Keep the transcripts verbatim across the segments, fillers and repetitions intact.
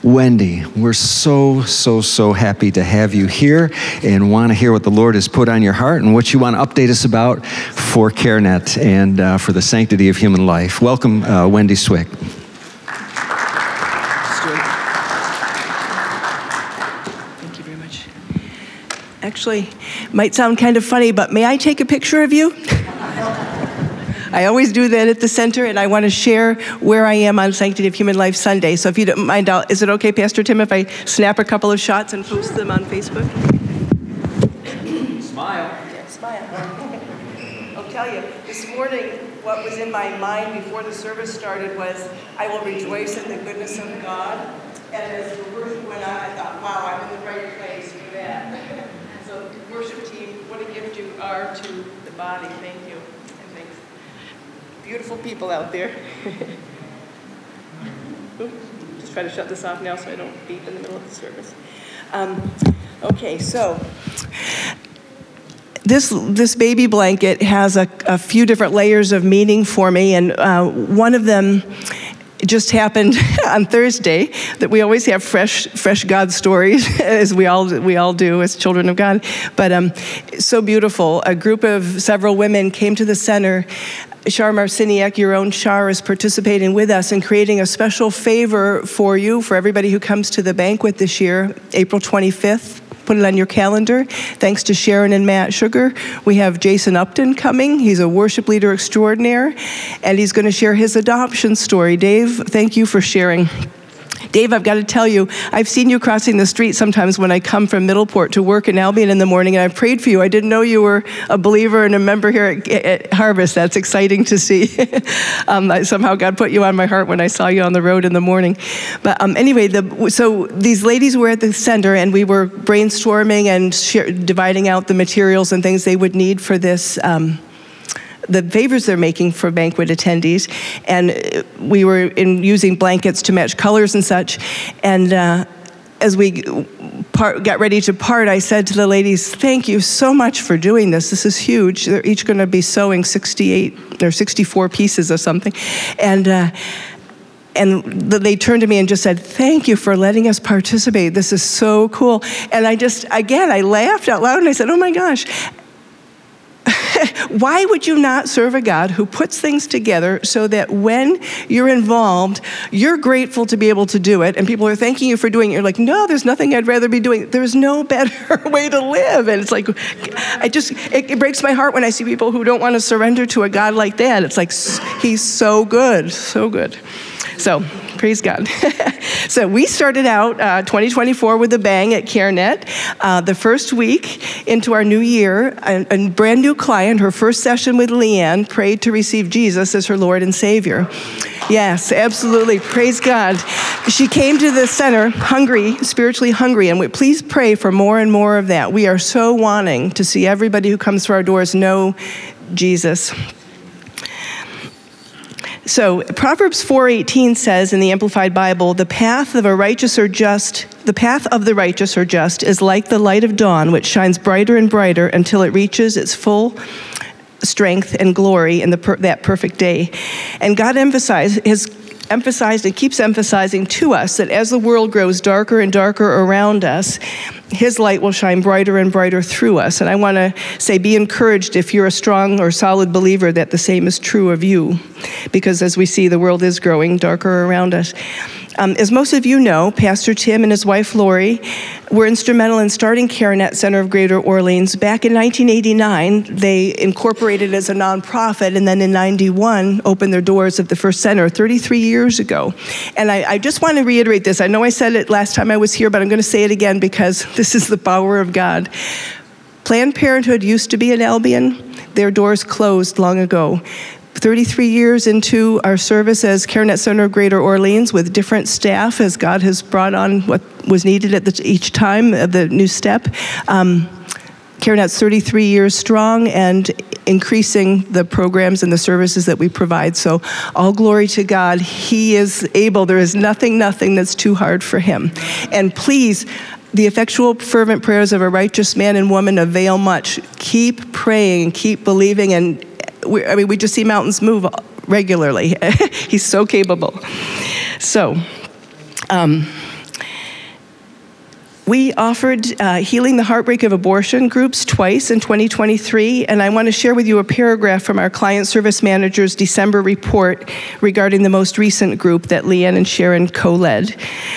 Wendy, we're so, so, so happy to have you here and want to hear what the Lord has put on your heart and what you want to update us about for CareNet and uh, for the sanctity of human life. Welcome, uh, Wendy Swick. Thank you very much. Actually, might sound kind of funny, but may I take a picture of you? I always do that at the center, and I want to share where I am on Sanctity of Human Life Sunday. So if you don't mind, I'll, is it okay, Pastor Tim, if I snap a couple of shots and post them on Facebook? Smile. Yeah, smile. I'll tell you, this morning, what was in my mind before the service started was, I will rejoice in the goodness of God. And as the worship went on, I thought, wow, I'm in the right place for that. So worship team, what a gift you are to the body. Thank you. Beautiful people out there. Ooh, just try to shut this off now so I don't beep in the middle of the service. Um, okay, so this this baby blanket has a, a few different layers of meaning for me, and uh, one of them just happened on Thursday, that we always have fresh fresh God stories, as we all we all do as children of God. But um, so beautiful. A group of several women came to the center. Shar Marciniak, your own Shar, is participating with us in creating a special favor for you, for everybody who comes to the banquet this year, April twenty-fifth. Put it on your calendar. Thanks to Sharon and Matt Sugar, we have Jason Upton coming. He's a worship leader extraordinaire, and he's going to share his adoption story. Dave, thank you for sharing. Dave, I've got to tell you, I've seen you crossing the street sometimes when I come from Middleport to work in Albion in the morning, and I've prayed for you. I didn't know you were a believer and a member here at, at Harvest. That's exciting to see. um, I, somehow God put you on my heart when I saw you on the road in the morning. But um, anyway, the, so these ladies were at the center, and we were brainstorming and share, dividing out the materials and things they would need for this um, the favors they're making for banquet attendees, and we were in using blankets to match colors and such. And uh, as we part, got ready to part, I said to the ladies, "Thank you so much for doing this. This is huge. They're each going to be sewing sixty-eight or sixty-four pieces of something," and. Uh, And they turned to me and just said, "Thank you for letting us participate. This is so cool." And I just, again, I laughed out loud and I said, "Oh my gosh. Why would you not serve a God who puts things together so that when you're involved, you're grateful to be able to do it, and people are thanking you for doing it? You're like, no, there's nothing I'd rather be doing. There's no better way to live." And it's like, I just, it, it breaks my heart when I see people who don't want to surrender to a God like that. It's like, he's so good, so good. So, praise God. So we started out uh, twenty twenty-four with a bang at CareNet. Uh, the first week into our new year, a, a brand new client, her first session with Leanne, prayed to receive Jesus as her Lord and Savior. Yes, absolutely. Praise God. She came to the center hungry, spiritually hungry, and we, please pray for more and more of that. We are so wanting to see everybody who comes through our doors know Jesus. So Proverbs four eighteen says in the Amplified Bible, "The path of a righteous or just, the path of the righteous or just is like the light of dawn, which shines brighter and brighter until it reaches its full strength and glory in the per, that perfect day." And God emphasized his emphasized and keeps emphasizing to us that as the world grows darker and darker around us, his light will shine brighter and brighter through us. And I want to say, be encouraged if you're a strong or solid believer that the same is true of you, because as we see, the world is growing darker around us. Um, as most of you know, Pastor Tim and his wife Lori were instrumental in starting CareNet Center of Greater Orleans. Back in nineteen eighty-nine, they incorporated as a nonprofit, and then in ninety-one, opened their doors at the first center thirty-three years ago. And I, I just want to reiterate this. I know I said it last time I was here, but I'm going to say it again because this is the power of God. Planned Parenthood used to be in Albion. Their doors closed long ago. thirty-three years into our service as CareNet Center of Greater Orleans with different staff as God has brought on what was needed at the, each time of the new step. Um, CareNet's thirty-three years strong and increasing the programs and the services that we provide. So all glory to God. He is able. There is nothing, nothing that's too hard for him. And please, the effectual, fervent prayers of a righteous man and woman avail much. Keep praying, keep believing, and we, I mean, we just see mountains move regularly. He's so capable. So, um, We offered uh, Healing the Heartbreak of Abortion groups twice in twenty twenty-three, and I want to share with you a paragraph from our Client Service Manager's December report regarding the most recent group that Leanne and Sharon co-led.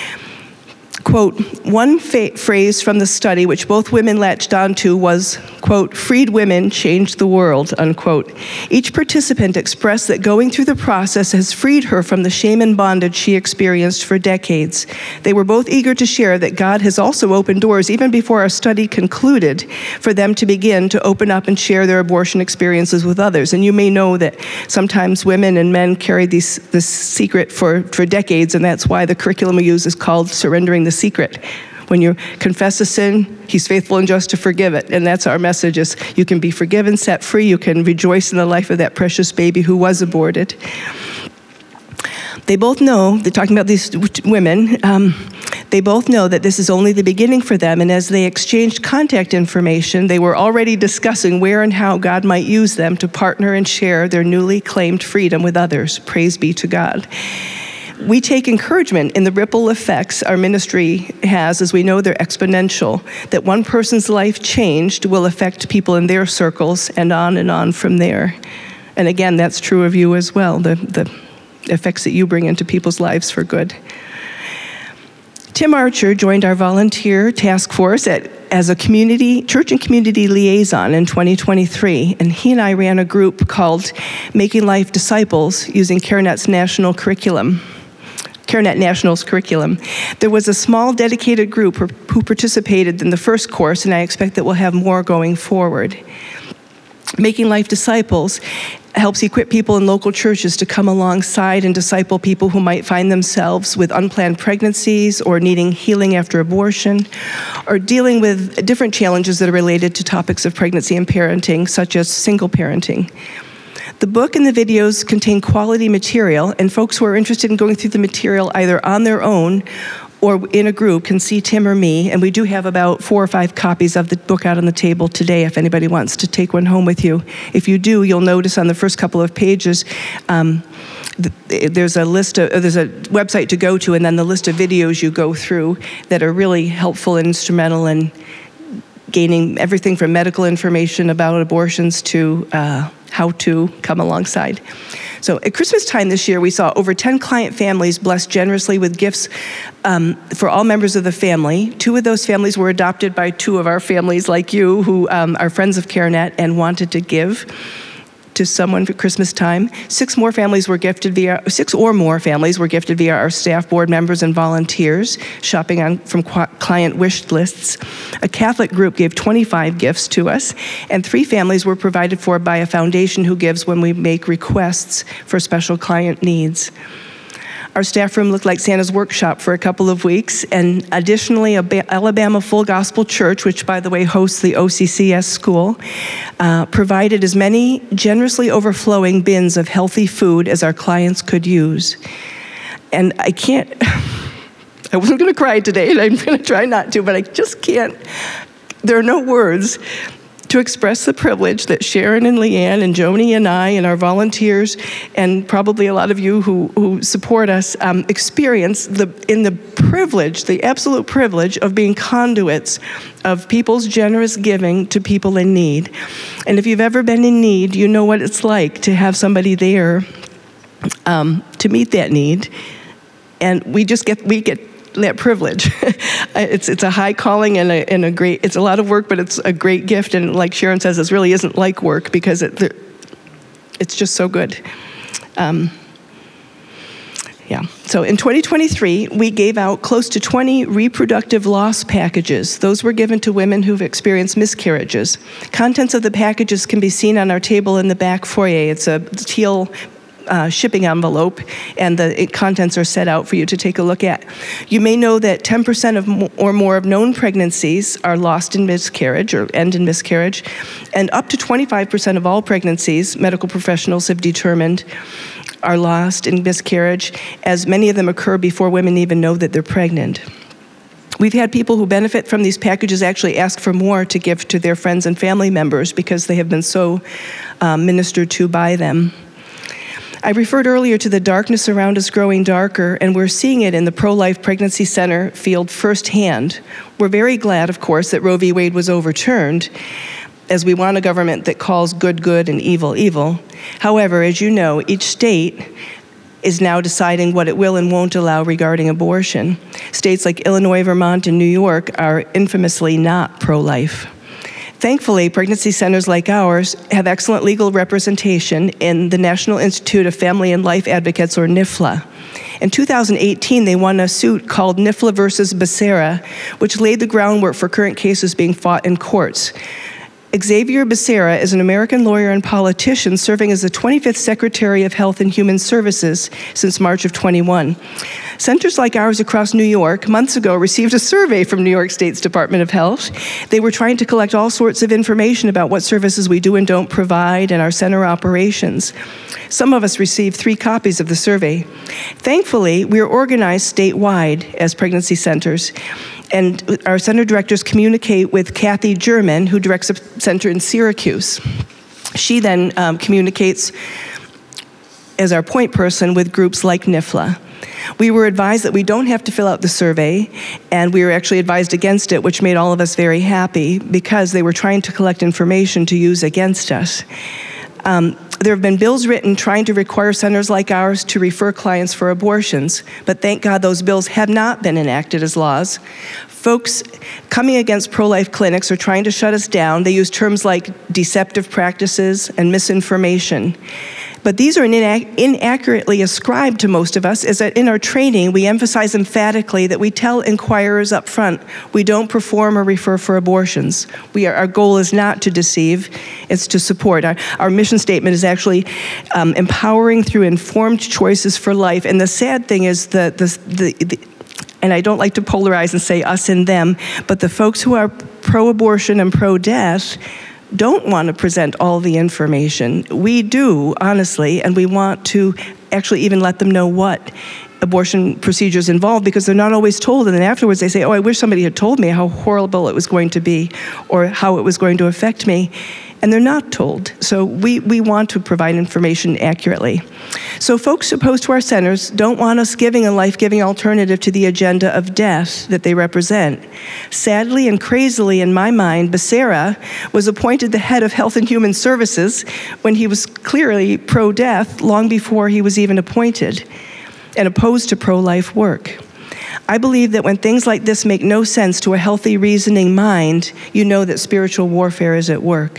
Quote, one fa- phrase from the study which both women latched onto was, quote, freed women changed the world, unquote. Each participant expressed that going through the process has freed her from the shame and bondage she experienced for decades. They were both eager to share that God has also opened doors, even before our study concluded, for them to begin to open up and share their abortion experiences with others. And you may know that sometimes women and men carry these, this secret for, for decades, and that's why the curriculum we use is called Surrendering the Secret. When you confess a sin, he's faithful and just to forgive it. And that's our message, is you can be forgiven, set free, you can rejoice in the life of that precious baby who was aborted. They both know, they're talking about these women, um, they both know that this is only the beginning for them, and as they exchanged contact information, they were already discussing where and how God might use them to partner and share their newly claimed freedom with others. Praise be to God. We take encouragement in the ripple effects our ministry has, as we know they're exponential, that one person's life changed will affect people in their circles, and on and on from there. And again, that's true of you as well, the, the effects that you bring into people's lives for good. Tim Archer joined our volunteer task force at, as a community, church and community liaison in twenty twenty-three, and he and I ran a group called Making Life Disciples using CareNet's national curriculum. CareNet National's curriculum. There was a small dedicated group who participated in the first course, and I expect that we'll have more going forward. Making Life Disciples helps equip people in local churches to come alongside and disciple people who might find themselves with unplanned pregnancies or needing healing after abortion, or dealing with different challenges that are related to topics of pregnancy and parenting, such as single parenting. The book and the videos contain quality material, and folks who are interested in going through the material either on their own or in a group can see Tim or me, and we do have about four or five copies of the book out on the table today if anybody wants to take one home with you. If you do, you'll notice on the first couple of pages um, th- there's a list of, there's a website to go to, and then the list of videos you go through that are really helpful and instrumental in gaining everything from medical information about abortions to uh, how to come alongside. So at Christmas time this year, we saw over ten client families blessed generously with gifts um, for all members of the family. Two of those families were adopted by two of our families like you who um, are friends of CareNet and wanted to give to someone for Christmas time. Six more families were gifted via, six or more families were gifted via our staff, board members, and volunteers, shopping on from client wish lists. A Catholic group gave twenty-five gifts to us, and three families were provided for by a foundation who gives when we make requests for special client needs. Our staff room looked like Santa's workshop for a couple of weeks, and additionally, a Alabama Full Gospel Church, which by the way hosts the O C C S school, uh, provided as many generously overflowing bins of healthy food as our clients could use. And I can't, I wasn't gonna cry today, and I'm gonna try not to, but I just can't, there are no words to express the privilege that Sharon and Leanne and Joni and I and our volunteers and probably a lot of you who, who support us um, experience the, in the privilege, the absolute privilege of being conduits of people's generous giving to people in need. And if you've ever been in need, you know what it's like to have somebody there um, to meet that need. And we just get, we get that privilege. it's it's a high calling and a, and a great, it's a lot of work, but it's a great gift. And like Sharon says, it really isn't like work because it, it's just so good. Um, yeah, so in twenty twenty-three, we gave out close to twenty reproductive loss packages. Those were given to women who've experienced miscarriages. Contents of the packages can be seen on our table in the back foyer. It's a teal Uh, shipping envelope, and the it, contents are set out for you to take a look at. You may know that ten percent of mo- or more of known pregnancies are lost in miscarriage or end in miscarriage, and up to twenty-five percent of all pregnancies, medical professionals have determined, are lost in miscarriage, as many of them occur before women even know that they're pregnant. We've had people who benefit from these packages actually ask for more to give to their friends and family members because they have been so um, ministered to by them. I referred earlier to the darkness around us growing darker, and we're seeing it in the pro-life pregnancy center field firsthand. We're very glad, of course, that Roe v. Wade was overturned, as we want a government that calls good good and evil evil. However, as you know, each state is now deciding what it will and won't allow regarding abortion. States like Illinois, Vermont, and New York are infamously not pro-life. Thankfully, pregnancy centers like ours have excellent legal representation in the National Institute of Family and Life Advocates, or NIFLA. In two thousand eighteen, they won a suit called NIFLA versus Becerra, which laid the groundwork for current cases being fought in courts. Xavier Becerra is an American lawyer and politician serving as the twenty-fifth Secretary of Health and Human Services since March of twenty-one. Centers like ours across New York months ago received a survey from New York State's Department of Health. They were trying to collect all sorts of information about what services we do and don't provide and our center operations. Some of us received three copies of the survey. Thankfully, we are organized statewide as pregnancy centers, and our center directors communicate with Kathy German, who directs a center in Syracuse. She then um, communicates as our point person with groups like NIFLA. We were advised that we don't have to fill out the survey, and we were actually advised against it, which made all of us very happy because they were trying to collect information to use against us. Um, there have been bills written trying to require centers like ours to refer clients for abortions, but thank God those bills have not been enacted as laws. Folks coming against pro-life clinics are trying to shut us down. They use terms like deceptive practices and misinformation. But these are inac- inaccurately ascribed to most of us, is that in our training, we emphasize emphatically that we tell inquirers up front, we don't perform or refer for abortions. We are, our goal is not to deceive, it's to support. Our, our mission statement is actually um, empowering through informed choices for life. And the sad thing is that the, the, the and I don't like to polarize and say us and them, but the folks who are pro-abortion and pro-death don't want to present all the information. We do, honestly, and we want to actually even let them know what abortion procedures involve, because they're not always told, and then afterwards they say, oh, I wish somebody had told me how horrible it was going to be or how it was going to affect me. And they're not told. So we, we want to provide information accurately. So folks opposed to our centers don't want us giving a life-giving alternative to the agenda of death that they represent. Sadly and crazily, in my mind, Becerra was appointed the head of Health and Human Services when he was clearly pro-death long before he was even appointed and opposed to pro-life work. I believe that when things like this make no sense to a healthy, reasoning mind, you know that spiritual warfare is at work.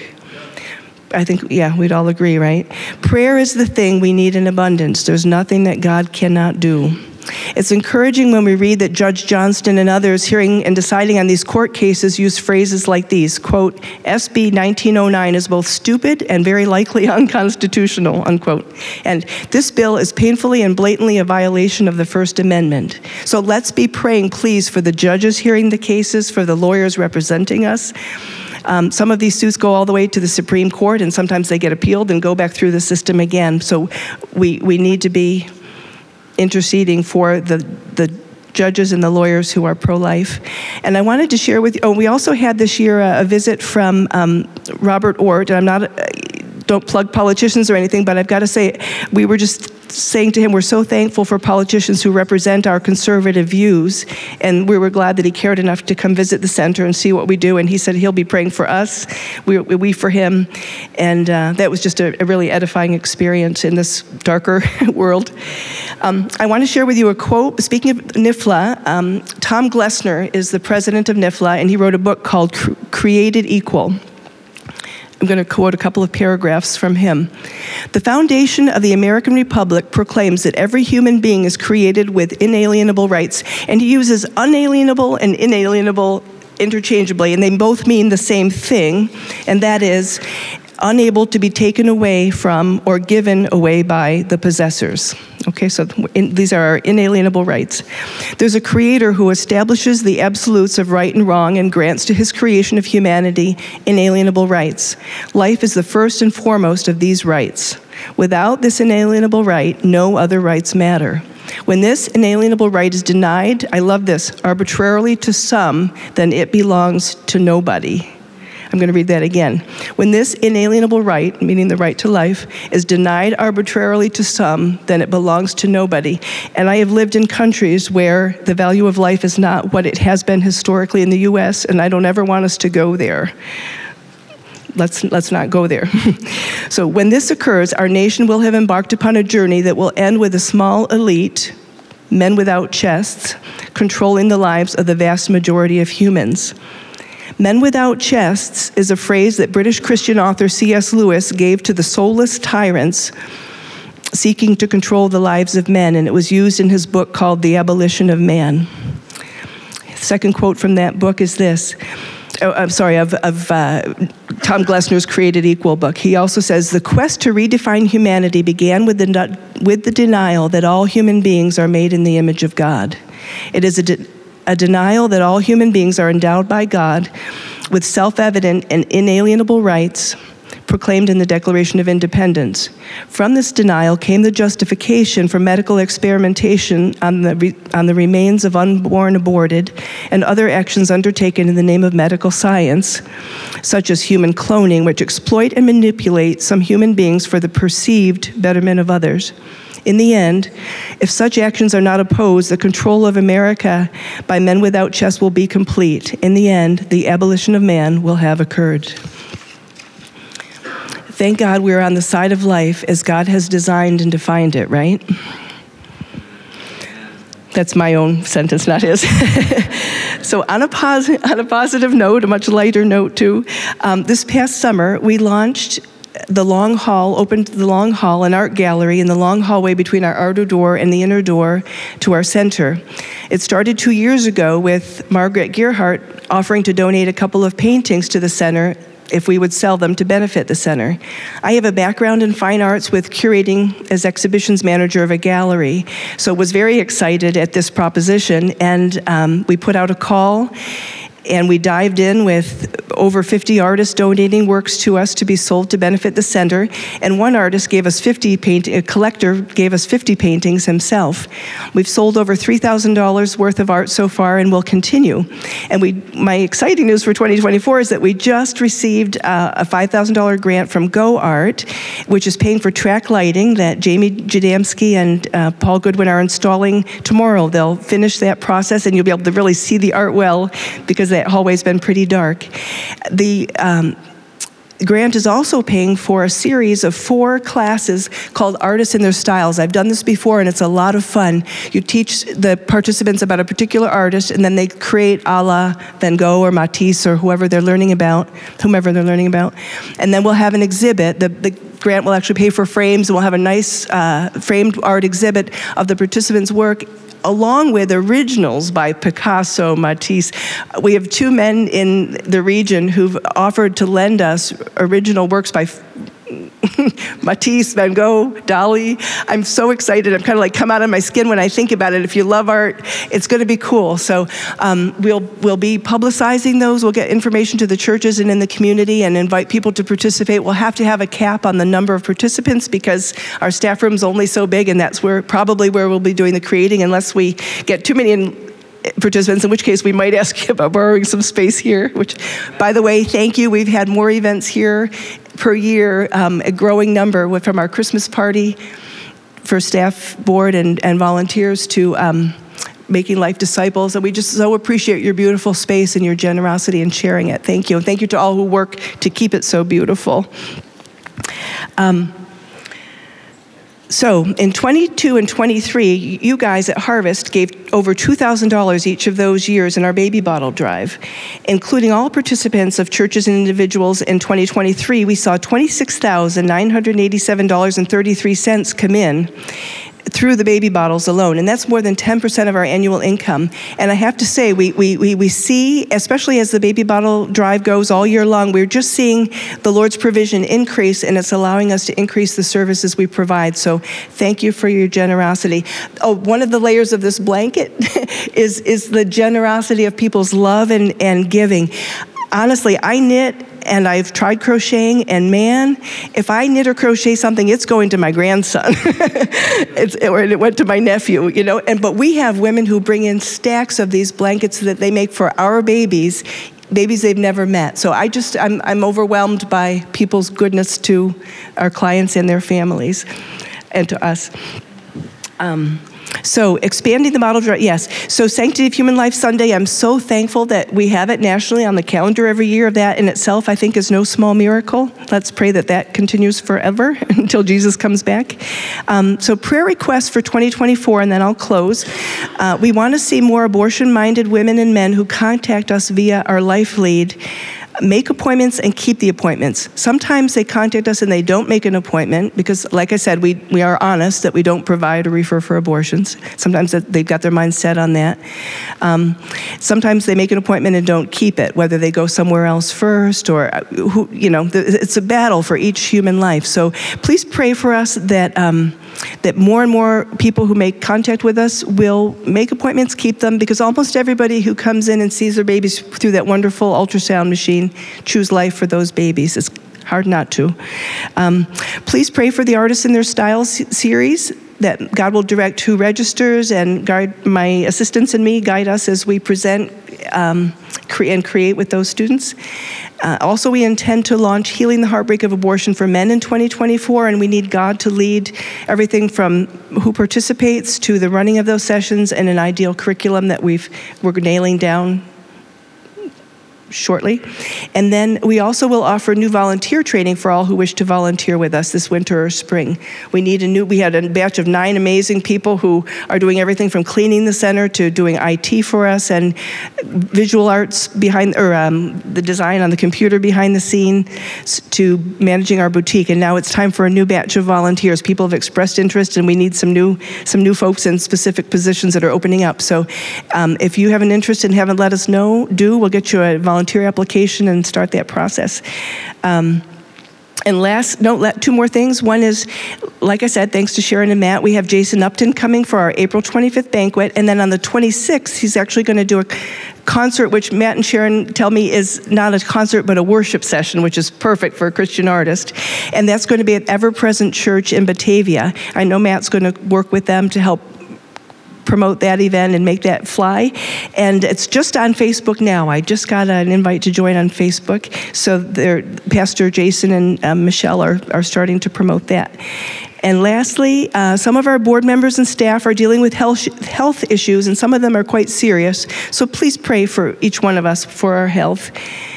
I think, yeah, we'd all agree, right? Prayer is the thing we need in abundance. There's nothing that God cannot do. It's encouraging when we read that Judge Johnston and others hearing and deciding on these court cases use phrases like these, quote, S B nineteen oh nine is both stupid and very likely unconstitutional, unquote. And this bill is painfully and blatantly a violation of the First Amendment. So let's be praying, please, for the judges hearing the cases, for the lawyers representing us. Um, some of these suits go all the way to the Supreme Court, and sometimes they get appealed and go back through the system again. So we, we need to be interceding for the, the judges and the lawyers who are pro-life. And I wanted to share with you, oh, we also had this year a, a visit from um, Robert Ort, and I'm not, uh, don't plug politicians or anything, but I've got to say, we were just saying to him, we're so thankful for politicians who represent our conservative views, and we were glad that he cared enough to come visit the center and see what we do, and he said he'll be praying for us, we, we for him, and uh, that was just a, a really edifying experience in this darker world. Um, I want to share with you a quote. Speaking of NIFLA, um, Tom Glessner is the president of NIFLA, and he wrote a book called Created Equal. I'm going to quote a couple of paragraphs from him. The foundation of the American Republic proclaims that every human being is created with inalienable rights, and he uses unalienable and inalienable interchangeably, and they both mean the same thing, and that is unable to be taken away from or given away by the possessors. Okay, so in, these are our inalienable rights. There's a creator who establishes the absolutes of right and wrong and grants to his creation of humanity inalienable rights. Life is the first and foremost of these rights. Without this inalienable right, no other rights matter. When this inalienable right is denied, I love this, arbitrarily to some, then it belongs to nobody. I'm going to read that again. When this inalienable right, meaning the right to life, is denied arbitrarily to some, then it belongs to nobody. And I have lived in countries where the value of life is not what it has been historically in the U S, and I don't ever want us to go there. Let's, let's not go there. So when this occurs, our nation will have embarked upon a journey that will end with a small elite, men without chests, controlling the lives of the vast majority of humans. Men without chests is a phrase that British Christian author C S Lewis gave to the soulless tyrants seeking to control the lives of men, and it was used in his book called The Abolition of Man. Second quote from that book is this. Oh, I'm sorry, of, of uh, Tom Glessner's Created Equal book. He also says, the quest to redefine humanity began with the, with the denial that all human beings are made in the image of God. It is a, de- a denial that all human beings are endowed by God with self-evident and inalienable rights proclaimed in the Declaration of Independence. From this denial came the justification for medical experimentation on the, re- on the remains of unborn aborted and other actions undertaken in the name of medical science, such as human cloning, which exploit and manipulate some human beings for the perceived betterment of others. In the end, if such actions are not opposed, the control of America by men without chests will be complete. In the end, the abolition of man will have occurred. Thank God we're on the side of life as God has designed and defined it, right? That's my own sentence, not his. So on a, posi- on a positive note, a much lighter note too, um, this past summer we launched the Long Hall, opened the Long Hall, an art gallery in the long hallway between our outer door and the inner door to our center. It started two years ago with Margaret Gearhart offering to donate a couple of paintings to the center if we would sell them to benefit the center. I have a background in fine arts with curating as exhibitions manager of a gallery, so was very excited at this proposition, and um, we put out a call, and we dived in with over fifty artists donating works to us to be sold to benefit the center, and one artist gave us fifty paint, a collector gave us fifty paintings himself. We've sold over three thousand dollars worth of art so far, and will continue. And we, my exciting news for twenty twenty-four is that we just received uh, a five thousand dollars grant from Go Art, which is paying for track lighting that Jamie Jadamski and uh, Paul Goodwin are installing tomorrow. They'll finish that process, and you'll be able to really see the art well, because that hallway's been pretty dark. The um, grant is also paying for a series of four classes called Artists in Their Styles. I've done this before, and it's a lot of fun. You teach the participants about a particular artist, and then they create a la Van Gogh or Matisse or whoever they're learning about, whomever they're learning about. And then we'll have an exhibit. The, the grant will actually pay for frames, and we'll have a nice uh, framed art exhibit of the participants' work, along with originals by Picasso, Matisse. We have two men in the region who've offered to lend us original works by Matisse, Van Gogh, Dali. I'm so excited. I'm kind of like come out of my skin when I think about it. If you love art, it's going to be cool. So um, we'll we'll be publicizing those. We'll get information to the churches and in the community and invite people to participate. We'll have to have a cap on the number of participants because our staff room's only so big, and that's where probably where we'll be doing the creating, unless we get too many in participants, in which case we might ask you about borrowing some space here, which, by the way, thank you. We've had more events here per year, um, a growing number from our Christmas party for staff, board, and, and volunteers to um, Making Life Disciples. And we just so appreciate your beautiful space and your generosity in sharing it. Thank you. And thank you to all who work to keep it so beautiful. Um, So in twenty-two and twenty-three, you guys at Harvest gave over two thousand dollars each of those years in our baby bottle drive. Including all participants of churches and individuals in twenty twenty-three, we saw twenty-six thousand nine hundred eighty-seven dollars and thirty-three cents come in through the baby bottles alone, and that's more than ten percent of our annual income. And I have to say, we, we, we, we see, especially as the baby bottle drive goes all year long, we're just seeing the Lord's provision increase, and it's allowing us to increase the services we provide. So thank you for your generosity. Oh, one of the layers of this blanket is, is the generosity of people's love and, and giving. Honestly, I knit, and I've tried crocheting, and man, if I knit or crochet something, it's going to my grandson, it's, or it went to my nephew, you know. And but we have women who bring in stacks of these blankets that they make for our babies babies they've never met. So I just, I'm, I'm overwhelmed by people's goodness to our clients and their families and to us. Um, So expanding the model, yes. So Sanctity of Human Life Sunday, I'm so thankful that we have it nationally on the calendar every year. That in itself, I think, is no small miracle. Let's pray that that continues forever until Jesus comes back. Um, so prayer requests for twenty twenty-four, and then I'll close. Uh, we want to see more abortion-minded women and men who contact us via our Life Lead. Make appointments and keep the appointments. Sometimes they contact us and they don't make an appointment because, like I said, we, we are honest that we don't provide or refer for abortions. Sometimes they've got their mind set on that. Um, sometimes they make an appointment and don't keep it, whether they go somewhere else first or, who, you know, it's a battle for each human life. So please pray for us that um, that more and more people who make contact with us will make appointments, keep them, because almost everybody who comes in and sees their babies through that wonderful ultrasound machine choose life for those babies. It's hard not to. Um, please pray for the Artists in Their Style series, that God will direct who registers and guide my assistants and me, guide us as we present um, cre- and create with those students. Uh, also, we intend to launch Healing the Heartbreak of Abortion for Men in twenty twenty-four, and we need God to lead everything from who participates to the running of those sessions and an ideal curriculum that we've, we're nailing down shortly. And then we also will offer new volunteer training for all who wish to volunteer with us this winter or spring. We need a new, we had a batch of nine amazing people who are doing everything from cleaning the center to doing I T for us and visual arts behind, or um, the design on the computer behind the scene to managing our boutique. And now it's time for a new batch of volunteers. People have expressed interest and we need some new, some new folks in specific positions that are opening up. So um, if you have an interest and haven't let us know, do, we'll get you a volunteer volunteer application and start that process. Um, and last, no, two more things. One is, like I said, thanks to Sharon and Matt, we have Jason Upton coming for our April twenty-fifth banquet. And then on the twenty-sixth, he's actually going to do a concert, which Matt and Sharon tell me is not a concert, but a worship session, which is perfect for a Christian artist. And that's going to be at Ever Present Church in Batavia. I know Matt's going to work with them to help promote that event and make that fly. And it's just on Facebook now. I just got an invite to join on Facebook. So there, Pastor Jason and um, Michelle are, are starting to promote that. And lastly, uh, some of our board members and staff are dealing with health, health issues, and some of them are quite serious. So please pray for each one of us for our health.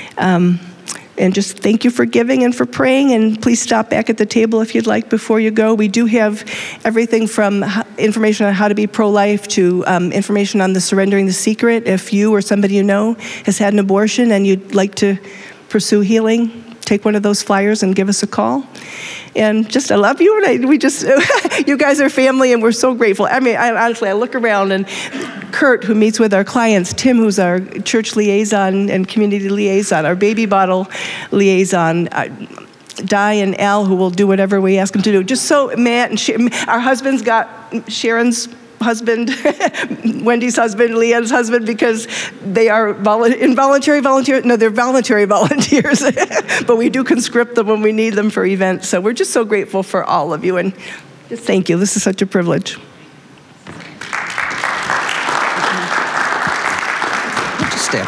Um, And just thank you for giving and for praying, and please stop back at the table if you'd like before you go. We do have everything from information on how to be pro-life to um, information on the Surrendering the Secret. If you or somebody you know has had an abortion and you'd like to pursue healing, take one of those flyers and give us a call. And just, I love you, and I, we just, you guys are family, and we're so grateful. I mean, I, honestly, I look around, and Kurt, who meets with our clients, Tim, who's our church liaison and community liaison, our baby bottle liaison, uh, Di and Al, who will do whatever we ask them to do. Just so, Matt and Sharon, our husband's got Sharon's husband, Wendy's husband, Leanne's husband, because they are volu- involuntary volunteers. No, they're voluntary volunteers, but we do conscript them when we need them for events. So we're just so grateful for all of you, and just thank you. This is such a privilege. Just stand.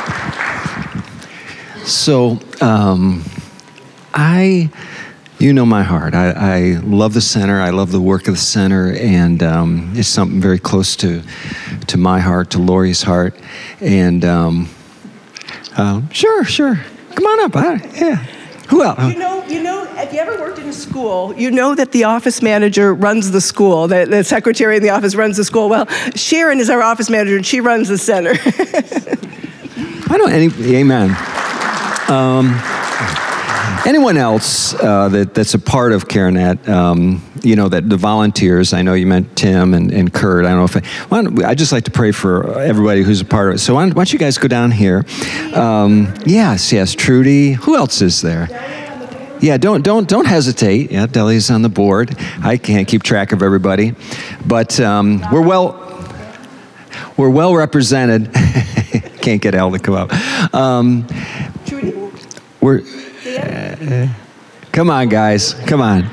So, um, I... You know my heart. I, I love the center. I love the work of the center, and um, it's something very close to to my heart, to Lori's heart. And um, uh, sure, sure, come on up. I, yeah. Who else? You know, you know. If you ever worked in a school, you know that the office manager runs the school. The, the secretary in the office runs the school. Well, Sharon is our office manager, and she runs the center. I don't. Any. Amen. Um, Anyone else uh, that, that's a part of CareNet, um, you know, that the volunteers, I know you meant Tim and, and Kurt, I don't know if I, why don't, I'd just like to pray for everybody who's a part of it. So why don't, why don't you guys go down here? Um, yes, yes, Trudy. Who else is there? Yeah, don't don't don't hesitate. Yeah, Delia's on the board. I can't keep track of everybody, but um, we're well we're well represented. Can't get Al to come up. Um, Trudy, we're. Uh, come on, guys. Come on.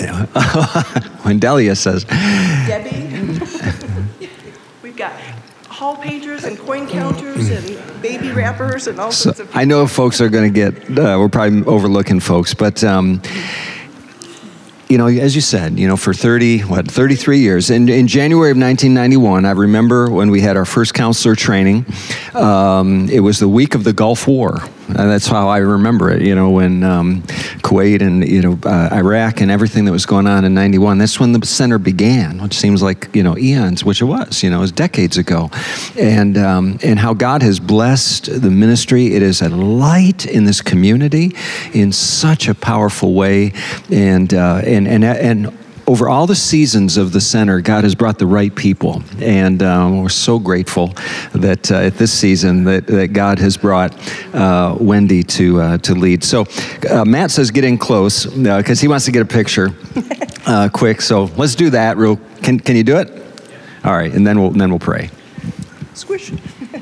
When Delia says. Debbie. We've got hall pagers and coin counters and baby wrappers and all So sorts of. I know folks are going to get, uh, we're probably overlooking folks, but, um, you know, as you said, you know, for thirty, what, thirty-three years. In, in January of nineteen ninety-one, I remember when we had our first counselor training, um, it was the week of the Gulf War. And that's how I remember it, you know, when um, Kuwait and, you know, uh, Iraq and everything that was going on in ninety-one. That's when the center began, which seems like, you know, eons, which it was, you know, it was decades ago. And, um, and how God has blessed the ministry. It is a light in this community in such a powerful way. And, uh, and, and, and over all the seasons of the center, God has brought the right people, and um, we're so grateful that uh, at this season that, that God has brought uh, Wendy to uh, to lead. So uh, Matt says get in close because uh, he wants to get a picture uh, quick. So let's do that. Real, can can you do it? All right, and then we'll and then we'll pray. Squish.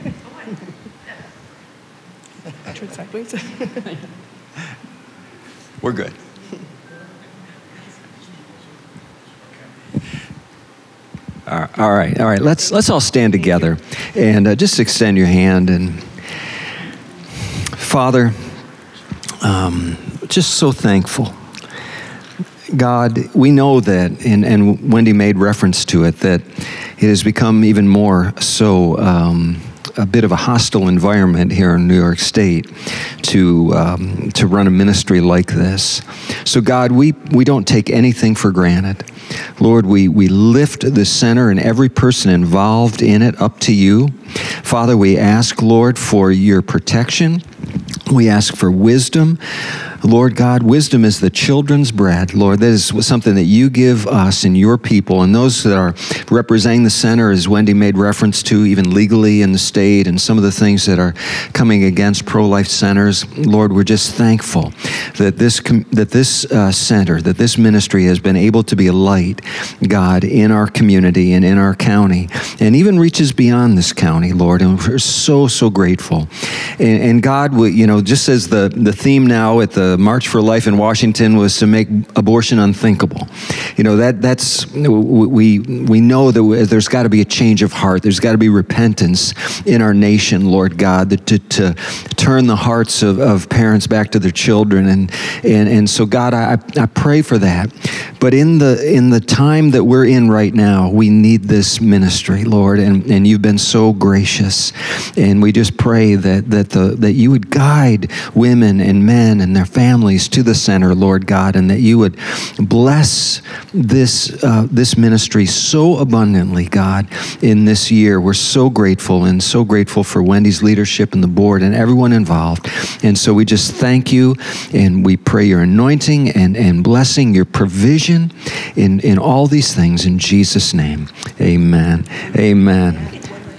Turn sideways. We're good. All right, all right. Let's let's all stand together and uh, just extend your hand. And Father, um, just so thankful. God, we know that, and, and Wendy made reference to it, that it has become even more so um, a bit of a hostile environment here in New York State to um, to run a ministry like this. So God, we, we don't take anything for granted. Lord, we, we lift the center and every person involved in it up to you. Father, we ask, Lord, for your protection. We ask for wisdom. Lord God, wisdom is the children's bread. Lord, that is something that you give us and your people, and those that are representing the center, as Wendy made reference to, even legally in the state, and some of the things that are coming against pro-life centers. Lord, we're just thankful that this that this uh, center, that this ministry has been able to be a light, God, in our community and in our county, and even reaches beyond this county, Lord, and we're so, so grateful. And, and God, we, you know, just as the, the theme now at the March for Life in Washington was to make abortion unthinkable. You know, that that's, we we know that there's got to be a change of heart. There's got to be repentance in our nation, Lord God, that to, to turn the hearts of, of parents back to their children. And and, and so, God, I, I pray for that. But in the in the time that we're in right now, we need this ministry, Lord, and, and you've been so gracious. And we just pray that that the that you would guide women and men and their families to the center, Lord God, and that you would bless this uh, this ministry so abundantly, God, in this year. We're so grateful and so grateful for Wendy's leadership and the board and everyone involved. And so we just thank you, and we pray your anointing and, and blessing, your provision in, in all these things in Jesus' name. Amen. Amen.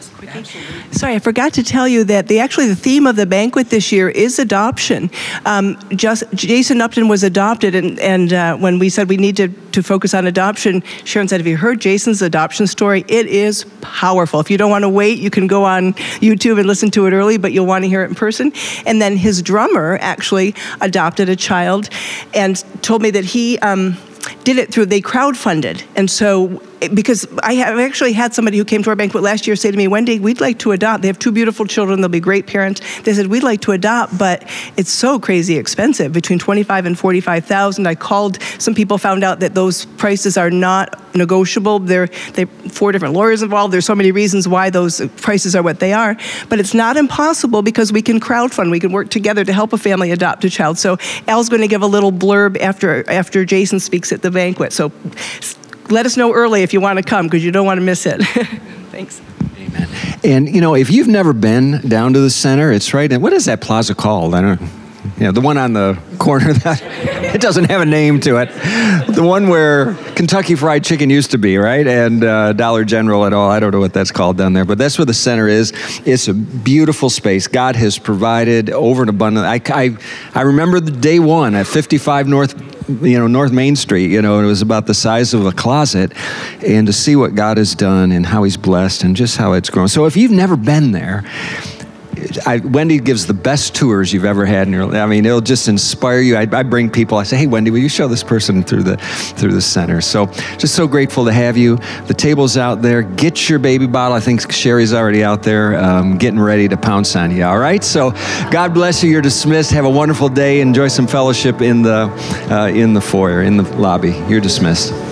Sorry, I forgot to tell you that the actually the theme of the banquet this year is adoption. Um, just Jason Upton was adopted, and, and uh, when we said we need to, to focus on adoption, Sharon said, have you heard Jason's adoption story? It is powerful. If you don't want to wait, you can go on YouTube and listen to it early, but you'll want to hear it in person. And then his drummer actually adopted a child and told me that he um, did it through, they crowdfunded. And so, because I have actually had somebody who came to our banquet last year say to me, Wendy, we'd like to adopt. They have two beautiful children. They'll be great parents. They said, we'd like to adopt, but it's so crazy expensive, between twenty-five and forty-five thousand. I called, some people found out that those prices are not negotiable. There are four different lawyers involved. There's so many reasons why those prices are what they are, but it's not impossible because we can crowdfund. We can work together to help a family adopt a child. So Al's going to give a little blurb after after Jason speaks at the banquet. So let us know early if you want to come, because you don't want to miss it. Thanks. Amen. And, you know, if you've never been down to the center, it's right in, what is that plaza called? I don't know. You know, the one on the corner, that it doesn't have a name to it. The one where Kentucky Fried Chicken used to be, right? And uh, Dollar General and all. I don't know what that's called down there, but that's where the center is. It's a beautiful space. God has provided over and abundant. I, I, I remember the day one at fifty-five North, you know, North Main Street, you know, and it was about the size of a closet, and to see what God has done and how he's blessed and just how it's grown. So if you've never been there, I, Wendy gives the best tours you've ever had in your life. I mean, it'll just inspire you. I, I bring people, I say, hey, Wendy, will you show this person through the through the center? So just so grateful to have you. The table's out there. Get your baby bottle. I think Sherry's already out there um, getting ready to pounce on you, all right? So God bless you. You're dismissed. Have a wonderful day. Enjoy some fellowship in the, uh, in the foyer, in the lobby. You're dismissed.